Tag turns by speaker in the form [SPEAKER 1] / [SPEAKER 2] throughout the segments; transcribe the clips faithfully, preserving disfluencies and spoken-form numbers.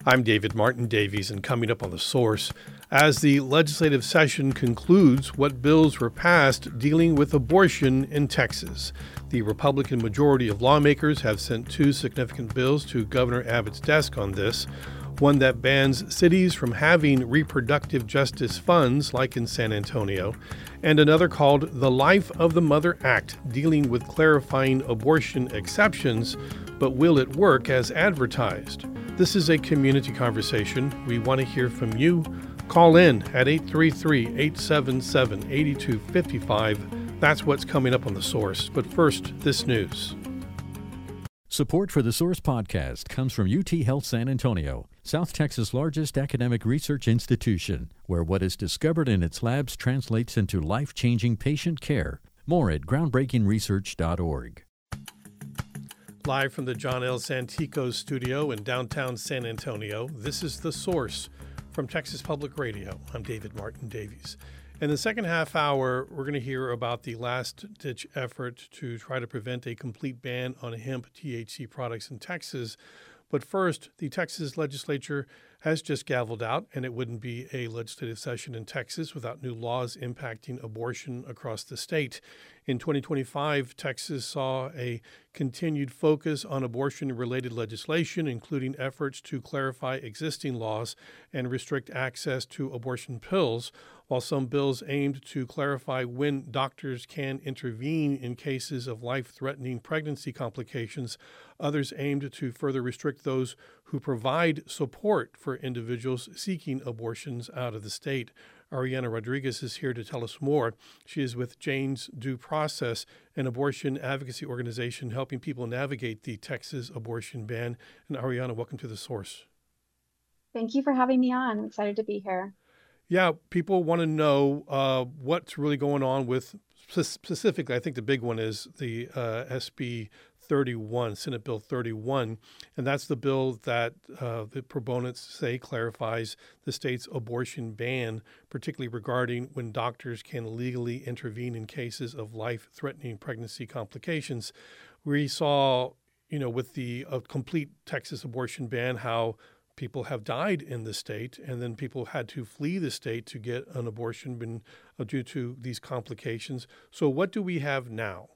[SPEAKER 1] I'm David Martin Davies, and coming up on The Source, as the legislative session concludes, what bills were passed dealing with abortion in Texas. The Republican majority of lawmakers have sent two significant bills to Governor Abbott's desk on this. One that bans cities from having reproductive justice funds like in San Antonio, and another called the Life of the Mother Act, dealing with clarifying abortion exceptions, but will it work as advertised? This is a community conversation. We want to hear from you. Call in at eight three three, eight seven seven, eight two five five. That's what's coming up on The Source. But first, this news.
[SPEAKER 2] Support for the Source podcast comes from U T Health San Antonio, South Texas' largest academic research institution, where what is discovered in its labs translates into life-changing patient care. More at groundbreaking research dot org.
[SPEAKER 1] Live from the John L. Santico studio in downtown San Antonio, this is The Source from Texas Public Radio. I'm David Martin Davies. In the second half hour, we're going to hear about the last-ditch effort to try to prevent a complete ban on hemp T H C products in Texas. But first, the Texas legislature has just gavelled out, and it wouldn't be a legislative session in Texas without new laws impacting abortion across the state. In twenty twenty-five, Texas saw a continued focus on abortion-related legislation, including efforts to clarify existing laws and restrict access to abortion pills, while some bills aimed to clarify when doctors can intervene in cases of life-threatening pregnancy complications. Others aimed to further restrict those who provide support for individuals seeking abortions out of the state. Ariana Rodriguez is here to tell us more. She is with Jane's Due Process, an abortion advocacy organization helping people navigate the Texas abortion ban. And Ariana, welcome to The Source.
[SPEAKER 3] Thank you for having me on. I'm excited to be here.
[SPEAKER 1] Yeah, people want to know uh, what's really going on with, specifically, I think the big one is the uh, S B thirty-one, Senate Bill thirty-one, and that's the bill that uh, the proponents say clarifies the state's abortion ban, particularly regarding when doctors can legally intervene in cases of life-threatening pregnancy complications. We saw, you know, with the uh, complete Texas abortion ban, how people have died in the state, and then people had to flee the state to get an abortion been, uh, due to these complications. So what do we have now?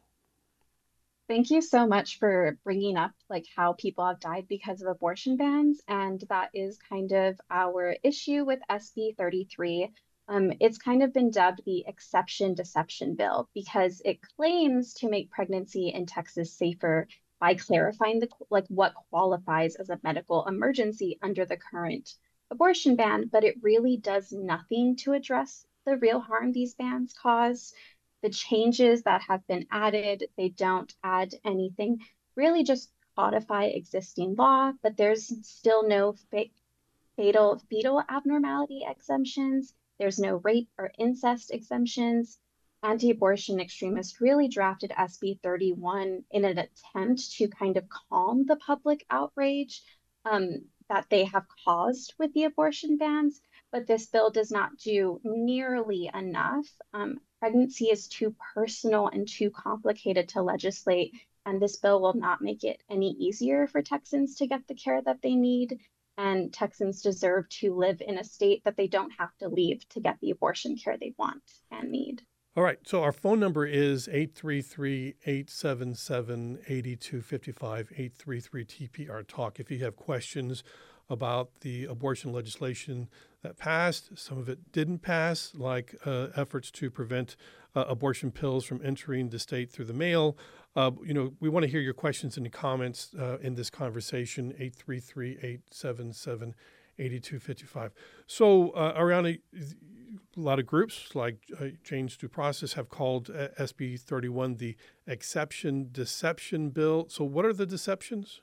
[SPEAKER 3] Thank you so much for bringing up like how people have died because of abortion bans, and that is kind of our issue with S B thirty-three. Um, it's kind of been dubbed the exception deception bill because it claims to make pregnancy in Texas safer by clarifying the like what qualifies as a medical emergency under the current abortion ban, but it really does nothing to address the real harm these bans cause. The changes that have been added, they don't add anything, really just codify existing law, but there's still no fa- fatal fetal abnormality exemptions. There's no rape or incest exemptions. Anti-abortion extremists really drafted S B thirty-one in an attempt to kind of calm the public outrage um, that they have caused with the abortion bans, but this bill does not do nearly enough. Um, pregnancy is too personal and too complicated to legislate, and this bill will not make it any easier for Texans to get the care that they need, and Texans deserve to live in a state that they don't have to leave to get the abortion care they want and need.
[SPEAKER 1] All right, so our phone number is eight three three, eight seven seven, eight two five five, eight three three T P R Talk. If you have questions about the abortion legislation that passed, some of it didn't pass, like uh, efforts to prevent uh, abortion pills from entering the state through the mail. Uh, you know, we want to hear your questions and comments uh, in this conversation, eight three three, eight seven seven, eight two five five. So, uh, Ariana, a lot of groups like uh, Jane's Due Process have called uh, S B thirty-one the exception deception bill. So what are the deceptions?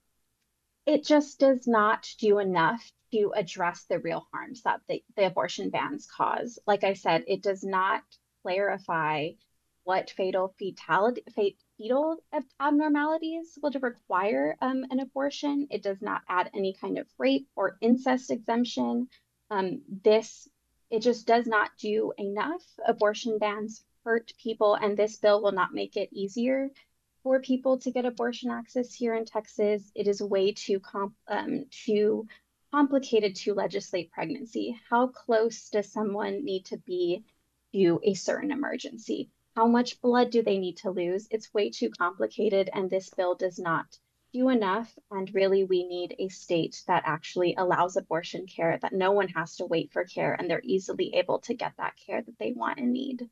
[SPEAKER 3] It just does not do enough to address the real harms that the, the abortion bans cause. Like I said, it does not clarify what fatal fetality, fetal abnormalities would require um, an abortion. It does not add any kind of rape or incest exemption. Um, this, it just does not do enough. Abortion bans hurt people, and this bill will not make it easier for people to get abortion access here in Texas. It is way too comp, um, too complicated to legislate pregnancy. How close does someone need to be to a certain emergency? How much blood do they need to lose? It's way too complicated, and this bill does not do enough. And really, we need a state that actually allows abortion care, that no one has to wait for care, and they're easily able to get that care that they want and need.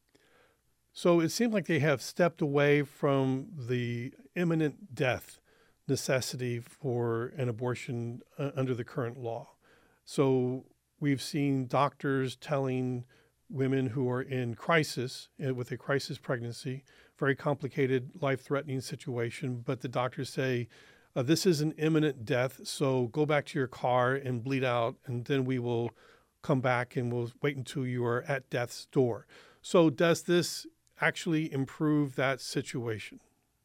[SPEAKER 1] So it seems like they have stepped away from the imminent death necessity for an abortion uh, under the current law. So we've seen doctors telling women who are in crisis, uh, with a crisis pregnancy, very complicated, life-threatening situation, but the doctors say, uh, this is an imminent death, so go back to your car and bleed out, and then we will come back and we'll wait until you are at death's door. So does this actually improve that situation?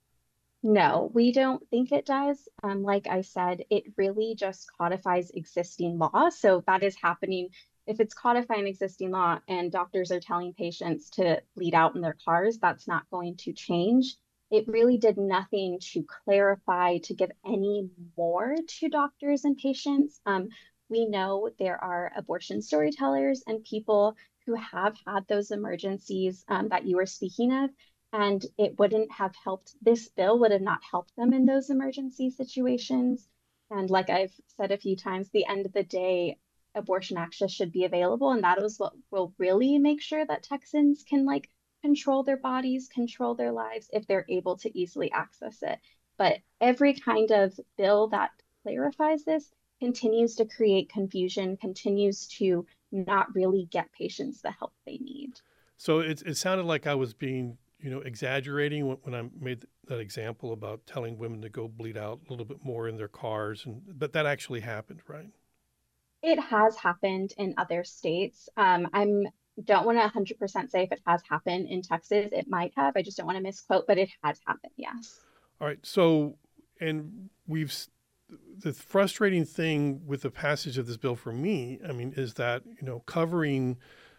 [SPEAKER 3] No, we don't think it does. Um, like I said, it really just codifies existing law. So that is happening. If it's codifying existing law and doctors are telling patients to bleed out in their cars, that's not going to change. It really did nothing to clarify, to give any more to doctors and patients. Um, we know there are abortion storytellers and people who have had those emergencies um, that you were speaking of. And it wouldn't have helped, this bill would have not helped them in those emergency situations. And like I've said a few times, the end of the day, abortion access should be available. And that is what will really make sure that Texans can like control their bodies, control their lives if they're able to easily access it. But every kind of bill that clarifies this continues to create confusion, continues to not really get patients the help they need.
[SPEAKER 1] So it, it sounded like I was being you know, exaggerating when, when I made that example about telling women to go bleed out a little bit more in their cars, and but that actually happened, right?
[SPEAKER 3] It has happened in other states. Um, I'm don't want to one hundred percent say if it has happened in Texas. It might have. I just don't want to misquote, but it has happened. Yes.
[SPEAKER 1] All right. So, and we've the frustrating thing with the passage of this bill for me, I mean, is that you know covering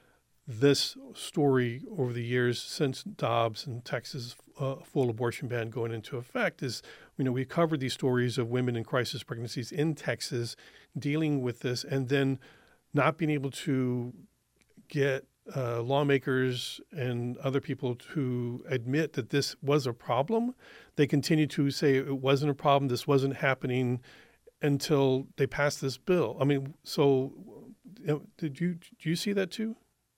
[SPEAKER 1] this story over the years since Dobbs and Texas uh, full abortion ban going into effect is, you know, we covered these stories of women in crisis pregnancies in Texas dealing with this and then not being able to get uh, lawmakers and other people to admit that this was a problem. They continue to say it wasn't a problem, this wasn't happening until they passed this bill. I mean, so you know, did you, do you see that too?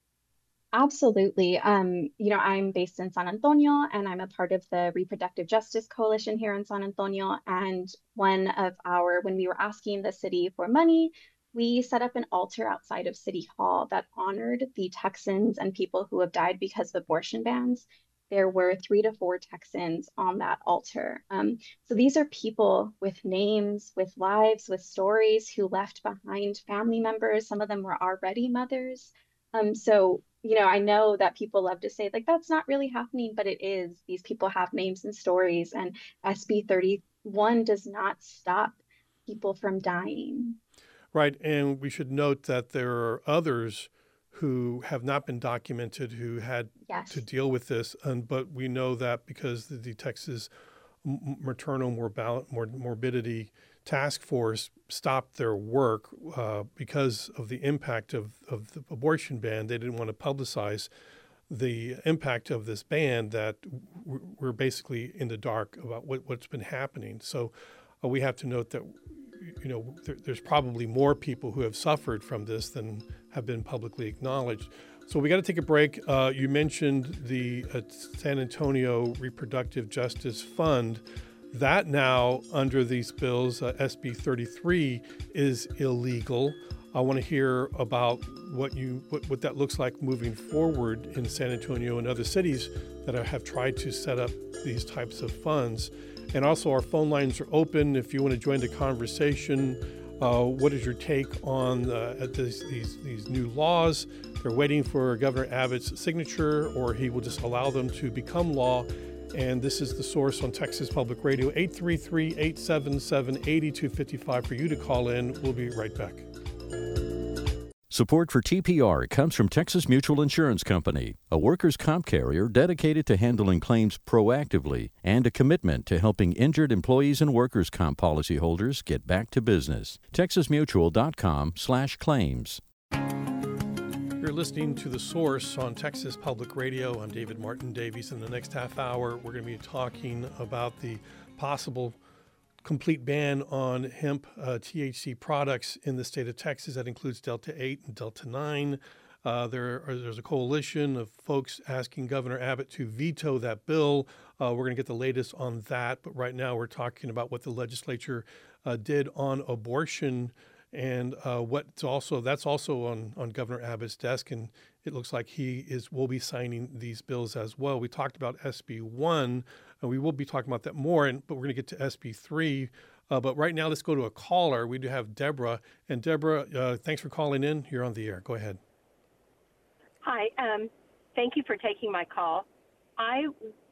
[SPEAKER 3] Absolutely. Um, you know, I'm based in San Antonio and I'm a part of the Reproductive Justice Coalition here in San Antonio. And one of our, when we were asking the city for money, we set up an altar outside of City Hall that honored the Texans and people who have died because of abortion bans. There were three to four Texans on that altar. Um, so these are people with names, with lives, with stories who left behind family members. Some of them were already mothers. Um, so you know, I know that people love to say, like, that's not really happening, but it is. These people have names and stories, and S B thirty-one does not stop people from dying.
[SPEAKER 1] Right. And we should note that there are others who have not been documented who had
[SPEAKER 3] yes.
[SPEAKER 1] to deal with this. And, but we know that because the, the Texas Maternal Morbal- Morbidity Task Force stopped their work uh, because of the impact of, of the abortion ban. They didn't want to publicize the impact of this ban, that we're basically in the dark about what, what's been happening. So uh, we have to note that, you know, there, there's probably more people who have suffered from this than have been publicly acknowledged. So we got to take a break. Uh, you mentioned the uh, San Antonio Reproductive Justice Fund. That now, under these bills, uh, S B thirty-three, is illegal. I want to hear about what you what, what that looks like moving forward in San Antonio and other cities that have tried to set up these types of funds. And also, our phone lines are open if you want to join the conversation. Uh, what is your take on uh, this, these these new laws? They're waiting for Governor Abbott's signature, or he will just allow them to become law. And this is The Source on Texas Public Radio, eight three three, eight seven seven, eight two five five for you to call in. We'll be right back.
[SPEAKER 2] Support for T P R comes from Texas Mutual Insurance Company, a workers' comp carrier dedicated to handling claims proactively and a commitment to helping injured employees and workers' comp policyholders get back to business. texas mutual dot com slash claims.
[SPEAKER 1] You're listening to The Source on Texas Public Radio. I'm David Martin Davies. In the next half hour, we're going to be talking about the possible complete ban on hemp uh, T H C products in the state of Texas. That includes Delta eight and Delta nine. Uh, there are, there's a coalition of folks asking Governor Abbott to veto that bill. Uh, we're going to get the latest on that. But right now, we're talking about what the legislature uh, did on abortion. And uh, what's also that's also on, on Governor Abbott's desk, and it looks like he is will be signing these bills as well. We talked about S B one, and we will be talking about that more. And but we're going to get to S B three. Uh, but right now, let's go to a caller. We do have Deborah, and Deborah, uh, thanks for calling in. You're on the air. Go ahead.
[SPEAKER 4] Hi. Um, thank you for taking my call. I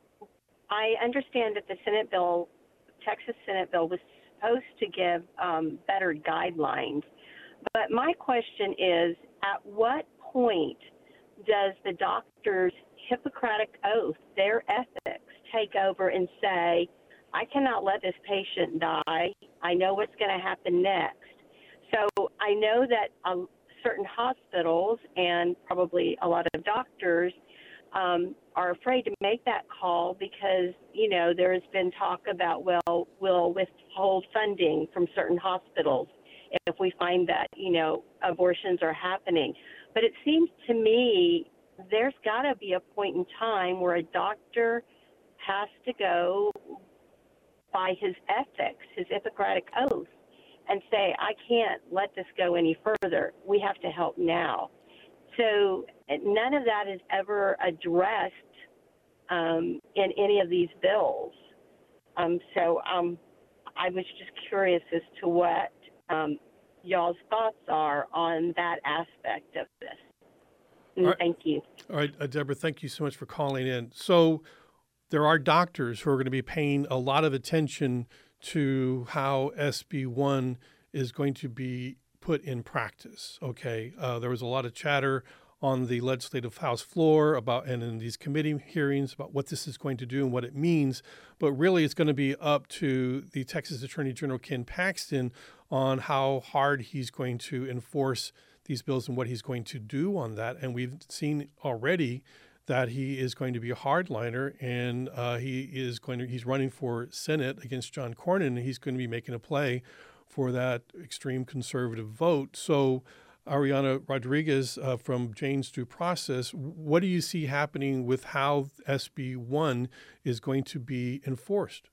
[SPEAKER 4] I understand that the Senate bill, Texas Senate bill, was supposed to give um, better guidelines. But my question is, at what point does the doctor's Hippocratic oath, their ethics, take over and say, I cannot let this patient die. I know what's going to happen next. So I know that um, certain hospitals and probably a lot of doctors um, are afraid to make that call because, you know, there's been talk about, well, we'll withhold funding from certain hospitals if we find that, you know, abortions are happening. But it seems to me there's got to be a point in time where a doctor has to go by his ethics, his Hippocratic oath, and say, I can't let this go any further. We have to help now. So none of that is ever addressed um, in any of these bills. Um, so um, I was just curious as to what um, y'all's thoughts are on that aspect of this. And
[SPEAKER 1] right.
[SPEAKER 4] Thank you.
[SPEAKER 1] All right, uh, Deborah, thank you so much for calling in. So there are doctors who are going to be paying a lot of attention to how S B one is going to be put in practice. Okay, uh, there was a lot of chatter on the legislative House floor about and in these committee hearings about what this is going to do and what it means. But really, it's going to be up to the Texas Attorney General Ken Paxton on how hard he's going to enforce these bills and what he's going to do on that. And we've seen already that he is going to be a hardliner, and uh, he is going to he's running for Senate against John Cornyn, and he's going to be making a play for that extreme conservative vote. So, Ariana Rodriguez uh, from Jane's Due Process, what do you see happening with how S B one is going to be enforced?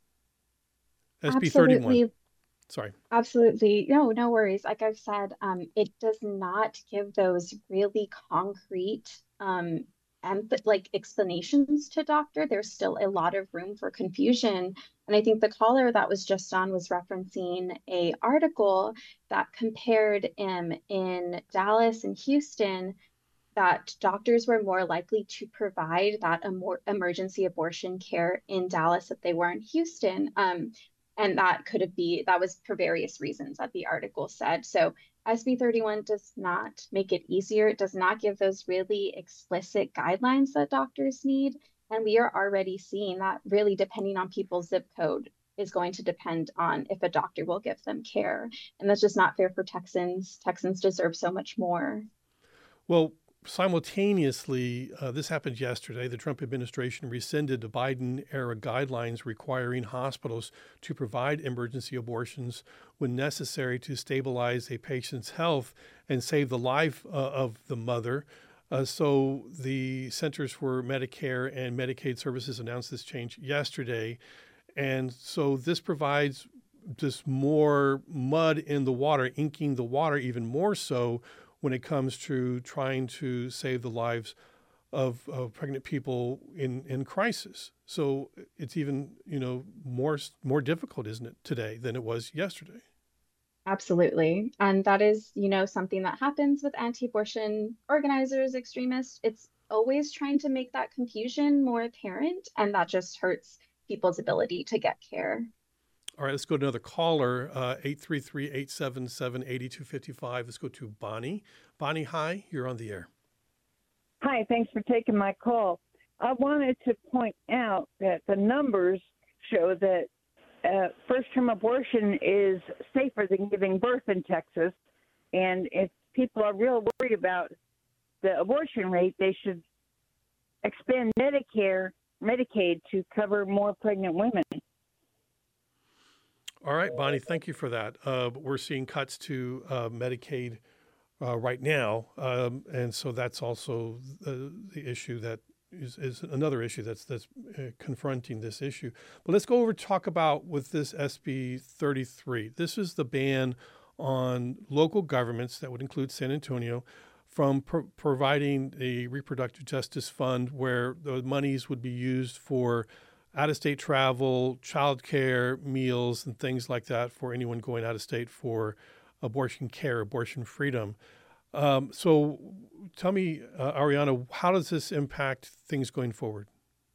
[SPEAKER 1] S B thirty-one. Sorry.
[SPEAKER 3] Absolutely. No, no worries. Like I've said, um, it does not give those really concrete um, and like explanations to doctor. There's still a lot of room for confusion. And I think the caller that was just on was referencing a article that compared um, in Dallas and Houston that doctors were more likely to provide that em- emergency abortion care in Dallas if they were in Houston. Um, and that could have be that was for various reasons that the article said. So S B thirty-one does not make it easier. It does not give those really explicit guidelines that doctors need. And we are already seeing that really depending on people's zip code is going to depend on if a doctor will give them care. And that's just not fair for Texans. Texans deserve so much more.
[SPEAKER 1] Well, simultaneously, uh, this happened yesterday. The Trump administration rescinded the Biden-era guidelines requiring hospitals to provide emergency abortions when necessary to stabilize a patient's health and save the life uh, of the mother. Uh, so the Centers for Medicare and Medicaid Services announced this change yesterday. And so this provides just more mud in the water, inking the water even more so when it comes to trying to save the lives of, of pregnant people in, in crisis. So it's even, you know, more more difficult, isn't it, today than it was yesterday?
[SPEAKER 3] Absolutely. And that is, you know, something that happens with anti-abortion organizers, extremists. It's always trying to make that confusion more apparent, and that just hurts people's ability to get care.
[SPEAKER 1] All right, let's go to another caller, uh, eight three three, eight seven seven, eight two five five. Let's go to Bonnie. Bonnie, hi, you're on the air.
[SPEAKER 5] Hi, thanks for taking my call. I wanted to point out that the numbers show that uh, first-term abortion is safer than giving birth in Texas. And if people are real worried about the abortion rate, they should expand Medicare, Medicaid to cover more pregnant women.
[SPEAKER 1] All right, Bonnie, thank you for that. Uh, we're seeing cuts to uh, Medicaid uh, right now, um, and so that's also the, the issue that is, is another issue that's that's uh, confronting this issue. But let's go over to talk about with this S B thirty-three. This is the ban on local governments, that would include San Antonio, from pro- providing a reproductive justice fund where the monies would be used for out-of-state travel, childcare, meals, and things like that for anyone going out of state for abortion care, abortion freedom. Um, so tell me, uh, Ariana, how does this impact things going forward?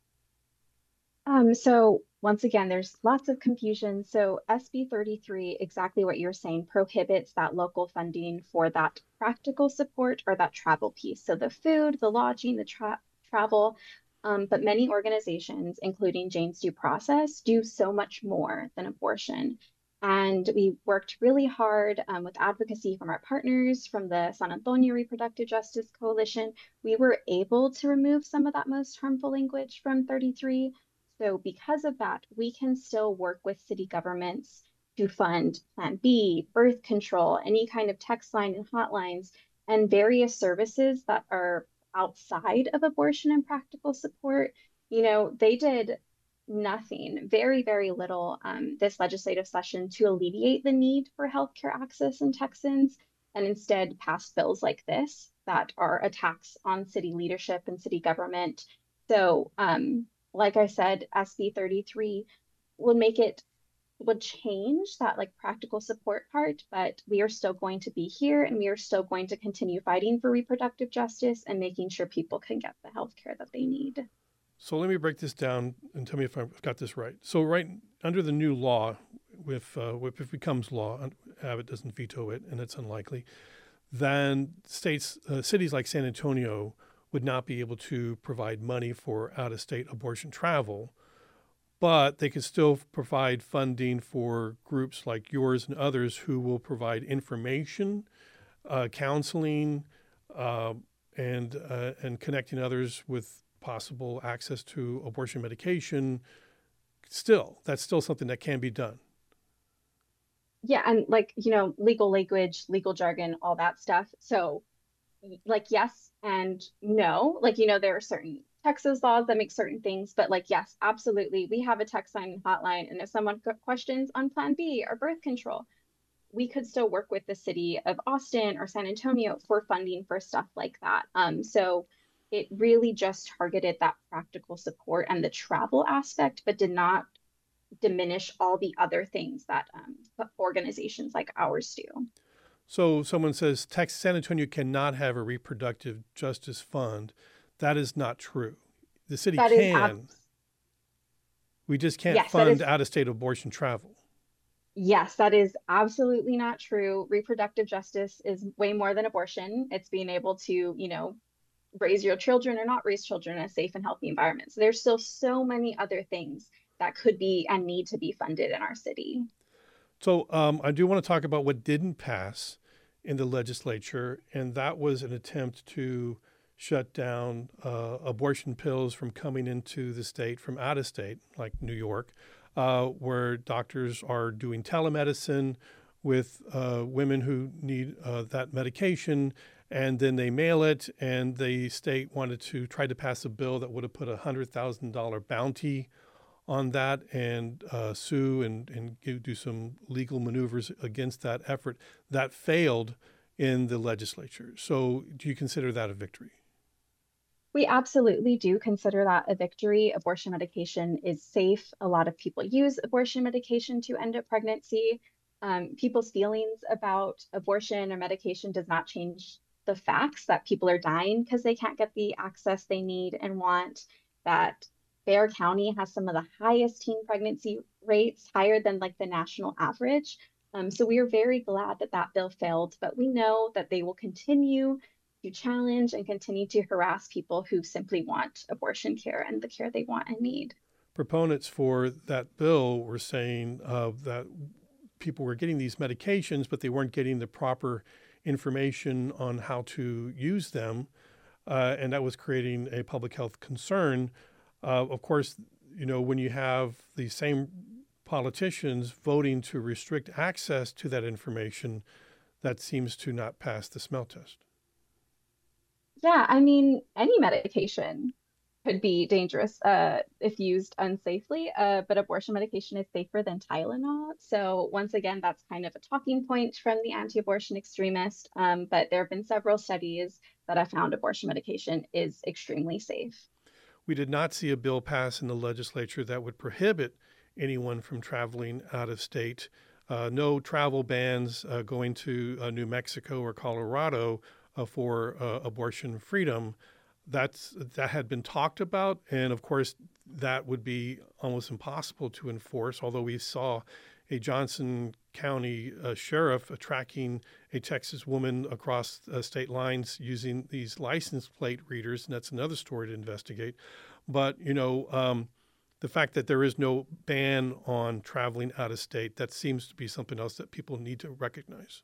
[SPEAKER 3] Um, so once again, there's lots of confusion. So S B thirty-three, exactly what you're saying, prohibits that local funding for that practical support or that travel piece. So the food, the lodging, the tra- travel. Um, but many organizations, including Jane's Due Process, do so much more than abortion. And we worked really hard um, with advocacy from our partners, from the San Antonio Reproductive Justice Coalition. We were able to remove some of that most harmful language from thirty-three. So because of that, we can still work with city governments to fund Plan B, birth control, any kind of text line and hotlines, and various services that are outside of abortion and practical support. You know, they did nothing, very, very little um, this legislative session to alleviate the need for healthcare access in Texans, and instead passed bills like this that are attacks on city leadership and city government. So, um, like I said, S B thirty-three would make it would change that like practical support part, but we are still going to be here and we are still going to continue fighting for reproductive justice and making sure people can get the health care that they need.
[SPEAKER 1] So let me break this down and tell me if I've got this right. So right under the new law, if, uh, if it becomes law, Abbott doesn't veto it, and it's unlikely, then states, uh, cities like San Antonio would not be able to provide money for out-of-state abortion travel, but they can still provide funding for groups like yours and others who will provide information, uh, counseling, uh, and uh, and connecting others with possible access to abortion medication. Still, that's still something that can be done.
[SPEAKER 3] Yeah, and like, you know, legal language, legal jargon, all that stuff. So like, yes and no. Like, you know, there are certain Texas laws that make certain things, but like, yes, absolutely. We have a text line and hotline. And if someone got questions on Plan B or birth control, we could still work with the city of Austin or San Antonio for funding for stuff like that. Um, so it really just targeted that practical support and the travel aspect, but did not diminish all the other things that um, organizations like ours do.
[SPEAKER 1] So someone says Texas San Antonio cannot have a reproductive justice fund. That is not true. The city
[SPEAKER 3] That is
[SPEAKER 1] can.
[SPEAKER 3] ab-
[SPEAKER 1] We just can't
[SPEAKER 3] Yes, that
[SPEAKER 1] fund
[SPEAKER 3] is-
[SPEAKER 1] out-of-state abortion travel.
[SPEAKER 3] Yes, that is absolutely not true. Reproductive justice is way more than abortion. It's being able to, you know, raise your children or not raise children in a safe and healthy environment. So there's still so many other things that could be and need to be funded in our city.
[SPEAKER 1] So um, I do want to talk about what didn't pass in the legislature, and that was an attempt to shut down uh, abortion pills from coming into the state from out of state, like New York, uh, where doctors are doing telemedicine with uh, women who need uh, that medication, and then they mail it, and the state wanted to try to pass a bill that would have put a one hundred thousand dollars bounty on that and uh, sue and, and do some legal maneuvers against that effort. That failed in the legislature. So do you consider that a victory?
[SPEAKER 3] We absolutely do consider that a victory. Abortion medication is safe. A lot of people use abortion medication to end a pregnancy. Um, people's feelings about abortion or medication does not change the facts that people are dying because they can't get the access they need and want, that Bexar County has some of the highest teen pregnancy rates, higher than like the national average. Um, so we are very glad that that bill failed, but we know that they will continue to challenge and continue to harass people who simply want abortion care and the care they want and need.
[SPEAKER 1] Proponents for that bill were saying uh, that people were getting these medications, but they weren't getting the proper information on how to use them, uh, and that was creating a public health concern. Uh, of course, you know, when you have the same politicians voting to restrict access to that information, that seems to not pass the smell test.
[SPEAKER 3] Yeah, I mean, any medication could be dangerous uh, if used unsafely, uh, but abortion medication is safer than Tylenol. So once again, that's kind of a talking point from the anti-abortion extremist. Um, but there have been several studies that have found abortion medication is extremely safe.
[SPEAKER 1] We did not see a bill pass in the legislature that would prohibit anyone from traveling out of state. Uh, no travel bans uh, going to uh, New Mexico or Colorado uh, for uh, abortion freedom. That's that had been talked about, and of course, that would be almost impossible to enforce. Although we saw a Johnson County uh, sheriff uh, tracking a Texas woman across uh, state lines using these license plate readers, and that's another story to investigate. But you know, um, the fact that there is no ban on traveling out of state, that seems to be something else that people need to recognize.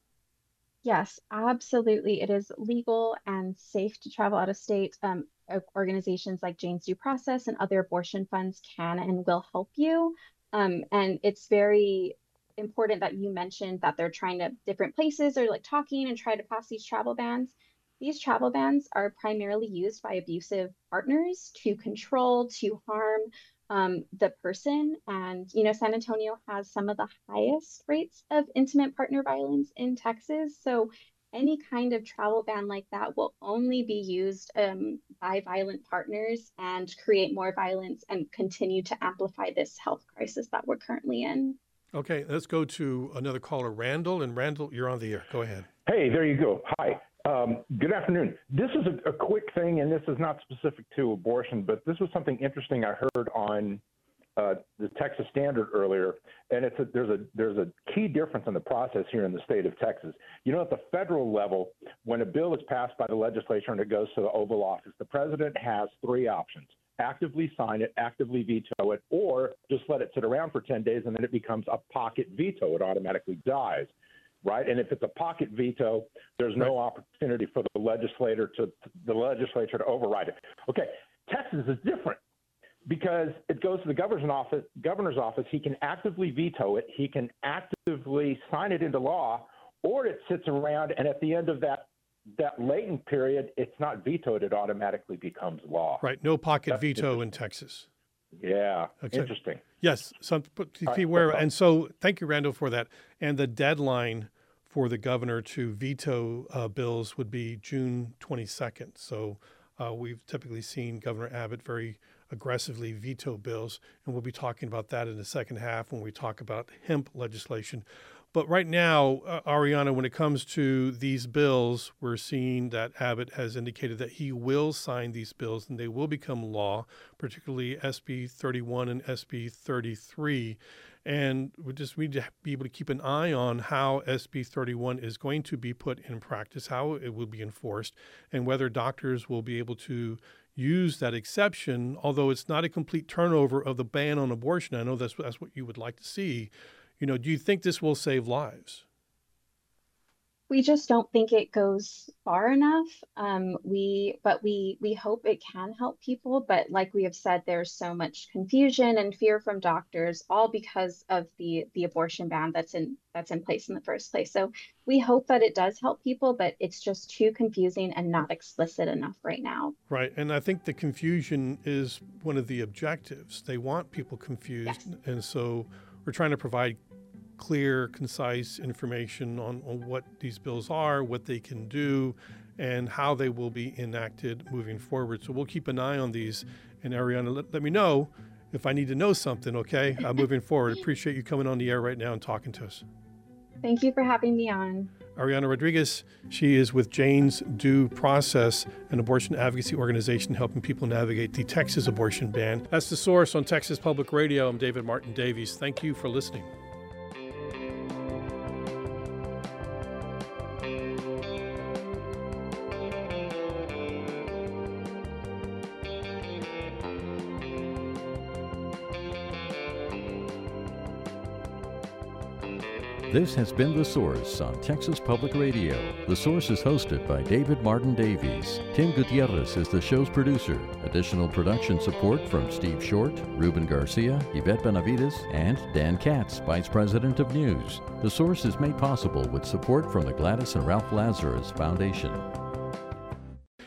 [SPEAKER 3] Yes, absolutely. It is legal and safe to travel out of state. Um, o- organizations like Jane's Due Process and other abortion funds can and will help you. Um, and it's very important that you mentioned that they're trying to, different places are like talking and try to pass these travel bans. These travel bans are primarily used by abusive partners to control, to harm um, the person. And, you know, San Antonio has some of the highest rates of intimate partner violence in Texas. So any kind of travel ban like that will only be used um, by violent partners and create more violence and continue to amplify this health crisis that we're currently in.
[SPEAKER 1] Okay, let's go to another caller, Randall. And Randall, you're on the air. Go ahead.
[SPEAKER 6] Hey, there you go. Hi. Um, good afternoon. This is a, a quick thing, and this is not specific to abortion, but this was something interesting I heard on uh, the Texas Standard earlier, and it's a, there's a there's a key difference in the process here in the state of Texas. You know, at the federal level, when a bill is passed by the legislature and it goes to the Oval Office, the president has three options: actively sign it, actively veto it, or just let it sit around for ten days and then it becomes a pocket veto. It automatically dies. Right, and if it's a pocket veto, there's no opportunity for the legislator to the legislature to override it. Okay, Texas is different because it goes to the governor's office. Governor's office, he can actively veto it. He can actively sign it into law, or it sits around, and at the end of that that latent period, it's not vetoed. It automatically becomes law.
[SPEAKER 1] Right, no pocket
[SPEAKER 6] That's
[SPEAKER 1] veto in Texas.
[SPEAKER 6] Yeah,
[SPEAKER 1] Okay.
[SPEAKER 6] interesting.
[SPEAKER 1] Yes, some to
[SPEAKER 6] All
[SPEAKER 1] be
[SPEAKER 6] right,
[SPEAKER 1] aware.
[SPEAKER 6] no problem.
[SPEAKER 1] And so, thank you, Randall, for that. And the deadline for the governor to veto uh, bills would be June twenty-second. So uh, we've typically seen Governor Abbott very aggressively veto bills, and we'll be talking about that in the second half when we talk about hemp legislation. But right now, uh, Ariana, when it comes to these bills, we're seeing that Abbott has indicated that he will sign these bills and they will become law, particularly S B thirty-one and S B thirty-three. And we just need to be able to keep an eye on how S B thirty-one is going to be put in practice, how it will be enforced, and whether doctors will be able to use that exception, although it's not a complete turnover of the ban on abortion. I know that's, that's what you would like to see. You know, do you think this will save lives?
[SPEAKER 3] We just don't think it goes far enough. Um, we, but we we hope it can help people. But like we have said, there's so much confusion and fear from doctors, all because of the the abortion ban that's in that's in place in the first place. So we hope that it does help people, but it's just too confusing and not explicit enough right now.
[SPEAKER 1] Right. And I think the confusion is one of the objectives. They want people confused.
[SPEAKER 3] Yes.
[SPEAKER 1] And so we're trying to provide clear, concise information on, on what these bills are, what they can do, and how they will be enacted moving forward. So we'll keep an eye on these. And Ariana, let, let me know if I need to know something, okay, uh, moving forward. Appreciate you coming on the air right now and talking to us.
[SPEAKER 3] Thank you for having me on.
[SPEAKER 1] Ariana Rodriguez. She is with Jane's Due Process, an abortion advocacy organization helping people navigate the Texas abortion ban. That's The Source on Texas Public Radio. I'm David Martin Davies. Thank you for listening.
[SPEAKER 2] This has been The Source on Texas Public Radio. The Source is hosted by David Martin Davies. Tim Gutierrez is the show's producer. Additional production support from Steve Short, Ruben Garcia, Yvette Benavides, and Dan Katz, Vice President of News. The Source is made possible with support from the Gladys and Ralph Lazarus Foundation.